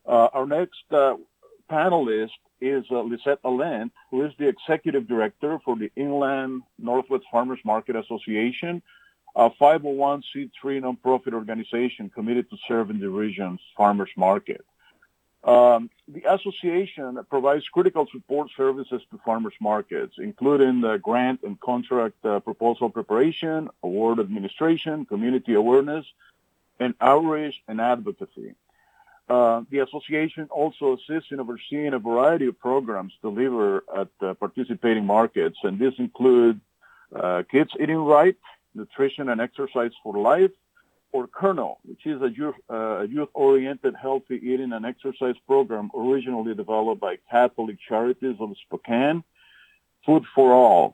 Our next panelist is Lisette Alent, who is the Executive Director for the Inland Northwest Farmers Market Association, a 501c3 nonprofit organization committed to serving the region's farmers market. The association provides critical support services to farmers markets, including the grant and contract proposal preparation, award administration, community awareness, and outreach and advocacy. The association also assists in overseeing a variety of programs delivered at participating markets, and this include Kids Eating Right, Nutrition and Exercise for Life, or Kernel, which is a youth-oriented healthy eating and exercise program originally developed by Catholic Charities of Spokane, Food for All.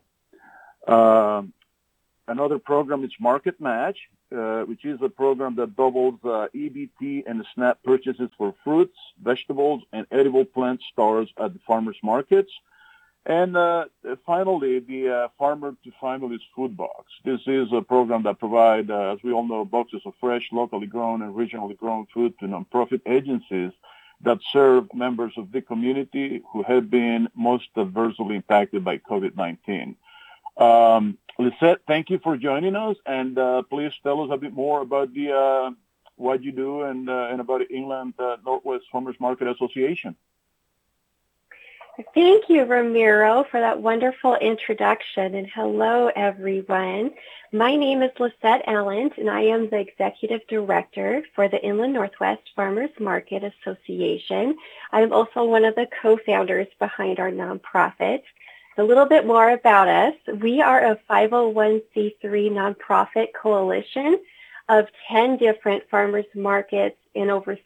Another program is Market Match, which is a program that doubles EBT and SNAP purchases for fruits, vegetables, and edible plant stores at the farmers markets. And finally, the Farmer to Families Food Box. This is a program that provides, as we all know, boxes of fresh, locally grown and regionally grown food to nonprofit agencies that serve members of the community who have been most adversely impacted by COVID-19. Lisette, thank you for joining us, and please tell us a bit more about what you do and about the Inland Northwest Farmers Market Association. Thank you, Ramiro, for that wonderful introduction, and hello, everyone. My name is Lisette Alent, and I am the Executive Director for the Inland Northwest Farmers Market Association. I'm also one of the co-founders behind our nonprofit. A little bit more about us. We are a 501c3 nonprofit coalition of 10 different farmers markets in over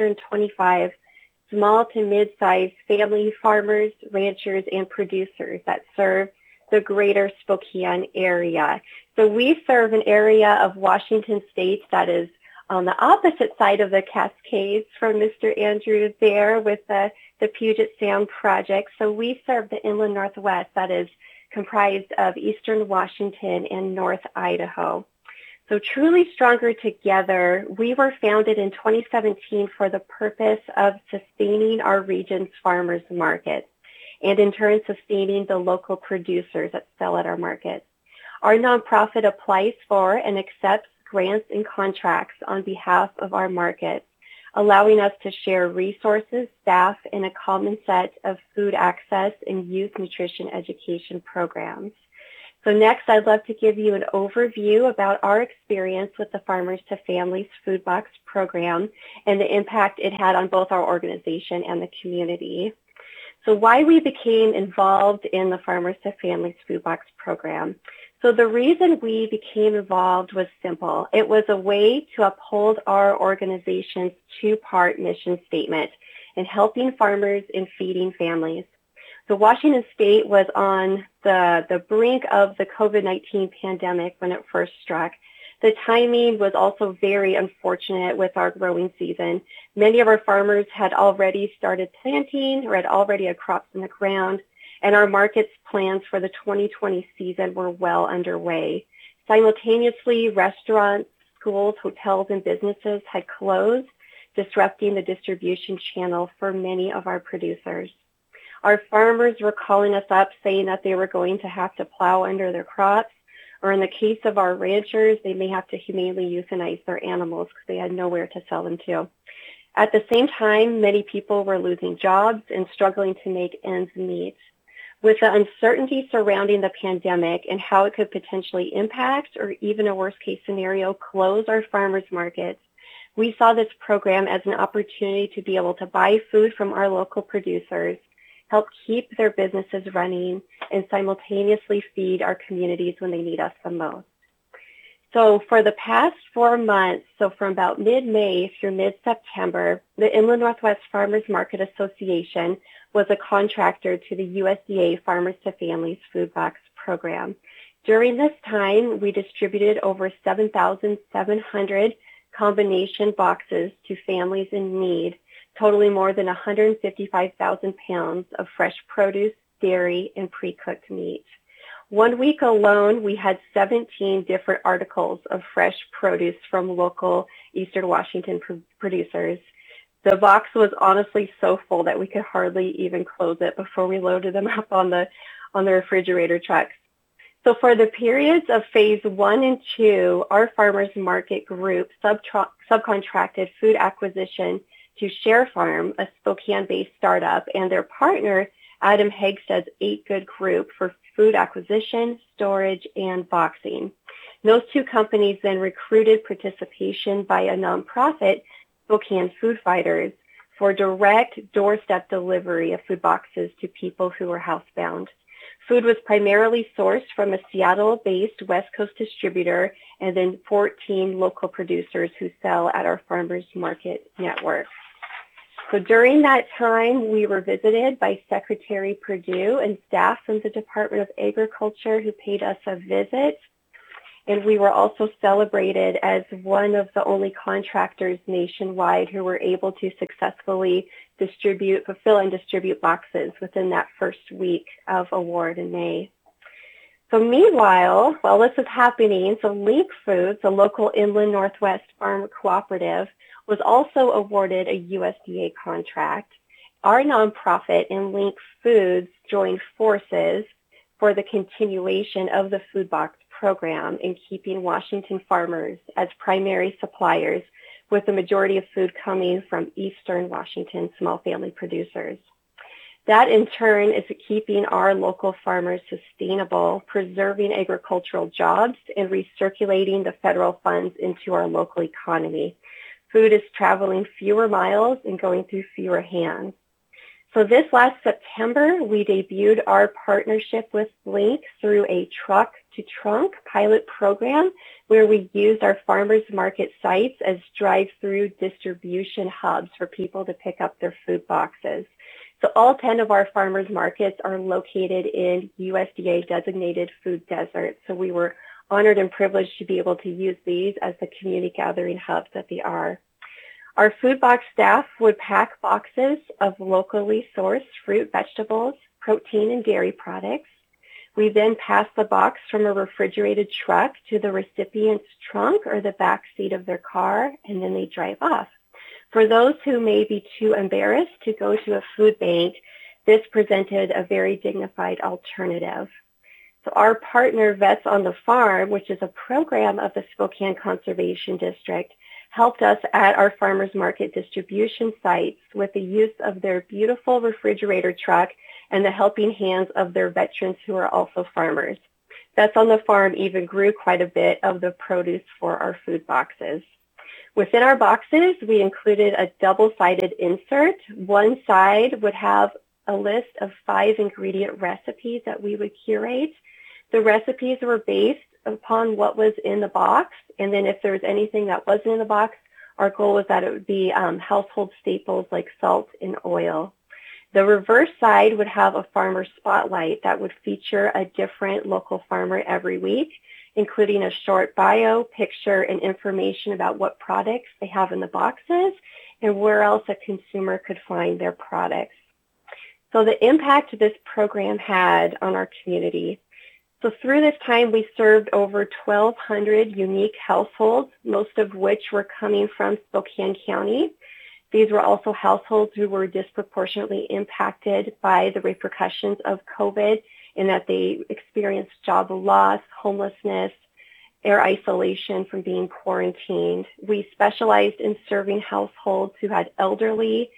325 small to mid-sized family farmers, ranchers, and producers that serve the greater Spokane area. So we serve an area of Washington State that is on the opposite side of the Cascades from Mr. Andrew there with the Puget Sound Project. So we serve the Inland Northwest that is comprised of Eastern Washington and North Idaho. So Truly Stronger Together, we were founded in 2017 for the purpose of sustaining our region's farmers markets and in turn sustaining the local producers that sell at our markets. Our nonprofit applies for and accepts grants and contracts on behalf of our markets, allowing us to share resources, staff, and a common set of food access and youth nutrition education programs. So next, I'd love to give you an overview about our experience with the Farmers to Families Food Box program and the impact it had on both our organization and the community. So why we became involved in the Farmers to Families Food Box program. So the reason we became involved was simple. It was a way to uphold our organization's two-part mission statement in helping farmers and feeding families. So Washington State was on the brink of the COVID-19 pandemic when it first struck. The timing was also very unfortunate with our growing season. Many of our farmers had already started planting or had already had crops in the ground, and our market's plans for the 2020 season were well underway. Simultaneously, restaurants, schools, hotels, and businesses had closed, disrupting the distribution channel for many of our producers. Our farmers were calling us up saying that they were going to have to plow under their crops, or in the case of our ranchers, they may have to humanely euthanize their animals because they had nowhere to sell them to. At the same time, many people were losing jobs and struggling to make ends meet. With the uncertainty surrounding the pandemic and how it could potentially impact, or even a worst-case scenario, close our farmers markets, we saw this program as an opportunity to be able to buy food from our local producers, help keep their businesses running, and simultaneously feed our communities when they need us the most. So for the past 4 months, so from about mid-May through mid-September, the Inland Northwest Farmers Market Association was a contractor to the USDA Farmers to Families Food Box program. During this time, we distributed over 7,700 combination boxes to families in need, totaling more than 155,000 pounds of fresh produce, dairy, and pre-cooked meat. 1 week alone, we had 17 different articles of fresh produce from local Eastern Washington producers. The box was honestly so full that we could hardly even close it before we loaded them up on the refrigerator trucks. So for the periods of phase 1 and 2, our farmers market group subcontracted food acquisition to Share Farm, a Spokane-based startup, and their partner, Adam Hegsted's 8 Good Group, for food acquisition, storage, and boxing. Those two companies then recruited participation by a nonprofit, Spokane Food Fighters, for direct doorstep delivery of food boxes to people who were housebound. Food was primarily sourced from a Seattle-based West Coast distributor and then 14 local producers who sell at our farmers market network. So during that time, we were visited by Secretary Perdue and staff from the Department of Agriculture who paid us a visit. And we were also celebrated as one of the only contractors nationwide who were able to successfully fulfill and distribute boxes within that first week of award in May. So meanwhile, while this is happening, so Link Foods, a local inland Northwest farm cooperative, was also awarded a USDA contract. Our nonprofit and Link Foods joined forces for the continuation of the food box program in keeping Washington farmers as primary suppliers, with the majority of food coming from Eastern Washington small family producers. That in turn is keeping our local farmers sustainable, preserving agricultural jobs, and recirculating the federal funds into our local economy. Food is traveling fewer miles and going through fewer hands. So this last September, we debuted our partnership with Link through a truck-to-trunk pilot program where we used our farmers market sites as drive-through distribution hubs for people to pick up their food boxes. So all 10 of our farmers markets are located in USDA-designated food deserts. So we were honored and privileged to be able to use these as the community gathering hubs that they are. Our food box staff would pack boxes of locally sourced fruit, vegetables, protein, and dairy products. We then pass the box from a refrigerated truck to the recipient's trunk or the back seat of their car, and then they drive off. For those who may be too embarrassed to go to a food bank, this presented a very dignified alternative. So our partner, Vets on the Farm, which is a program of the Spokane Conservation District, helped us at our farmers market distribution sites with the use of their beautiful refrigerator truck and the helping hands of their veterans who are also farmers. Vets on the Farm even grew quite a bit of the produce for our food boxes. Within our boxes, we included a double-sided insert. One side would have a list of 5 ingredient recipes that we would curate. The recipes were based upon what was in the box, and then if there was anything that wasn't in the box, our goal was that it would be household staples like salt and oil. The reverse side would have a farmer spotlight that would feature a different local farmer every week, including a short bio, picture, and information about what products they have in the boxes and where else a consumer could find their products. So the impact this program had on our community. So through this time, we served over 1,200 unique households, most of which were coming from Spokane County. These were also households who were disproportionately impacted by the repercussions of COVID in that they experienced job loss, homelessness, air isolation from being quarantined. We specialized in serving households who had elderly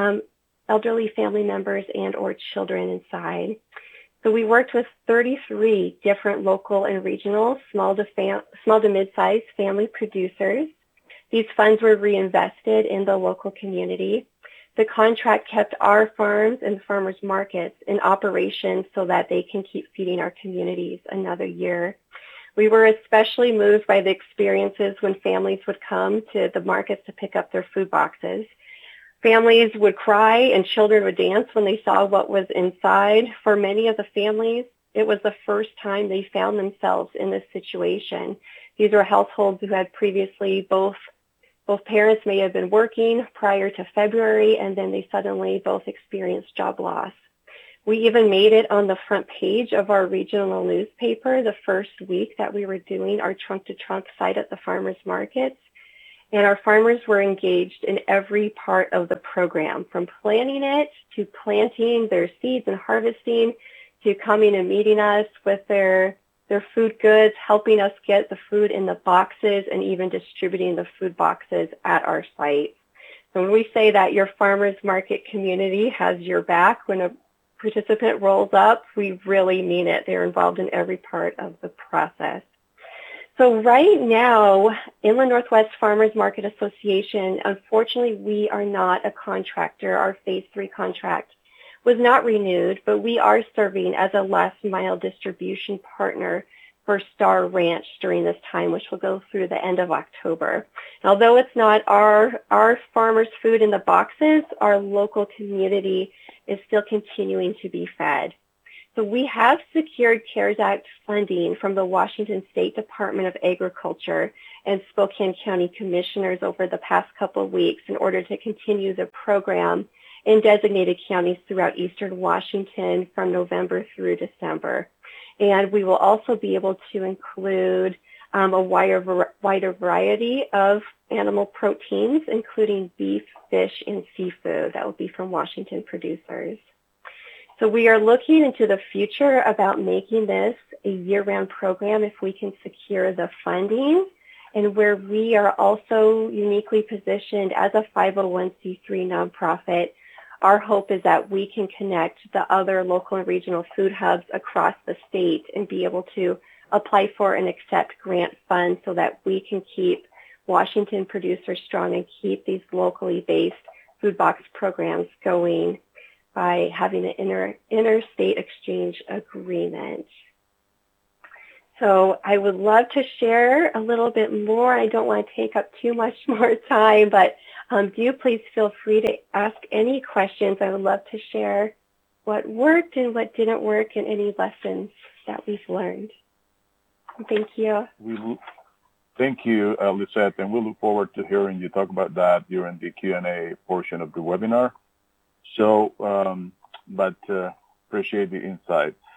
family members and or children inside. So we worked with 33 different local and regional small to mid-sized family producers. These funds were reinvested in the local community. The contract kept our farms and farmers markets in operation so that they can keep feeding our communities another year. We were especially moved by the experiences when families would come to the markets to pick up their food boxes. Families would cry and children would dance when they saw what was inside. For many of the families, it was the first time they found themselves in this situation. These were households who had previously both parents may have been working prior to February, and then they suddenly both experienced job loss. We even made it on the front page of our regional newspaper the first week that we were doing our trunk-to-trunk site at the farmers markets. And our farmers were engaged in every part of the program, from planning it to planting their seeds and harvesting to coming and meeting us with their food goods, helping us get the food in the boxes, and even distributing the food boxes at our site. So when we say that your farmers market community has your back when a participant rolls up, we really mean it. They're involved in every part of the process. So right now, Inland Northwest Farmers Market Association, unfortunately, we are not a contractor. Our Phase 3 contract was not renewed, but we are serving as a last mile distribution partner for Star Ranch during this time, which will go through the end of October. And although it's not our farmers' food in the boxes, our local community is still continuing to be fed. So we have secured CARES Act funding from the Washington State Department of Agriculture and Spokane County commissioners over the past couple of weeks in order to continue the program in designated counties throughout eastern Washington from November through December. And we will also be able to include a wider variety of animal proteins, including beef, fish, and seafood that will be from Washington producers. So we are looking into the future about making this a year-round program if we can secure the funding, and where we are also uniquely positioned as a 501c3 nonprofit. Our hope is that we can connect the other local and regional food hubs across the state and be able to apply for and accept grant funds so that we can keep Washington producers strong and keep these locally based food box programs going by having an interstate exchange agreement. So I would love to share a little bit more. I don't want to take up too much more time, but do please feel free to ask any questions. I would love to share what worked and what didn't work and any lessons that we've learned. Thank you. Thank you, Lisette, and we look forward to hearing you talk about that during the Q&A portion of the webinar. So, but appreciate the insight.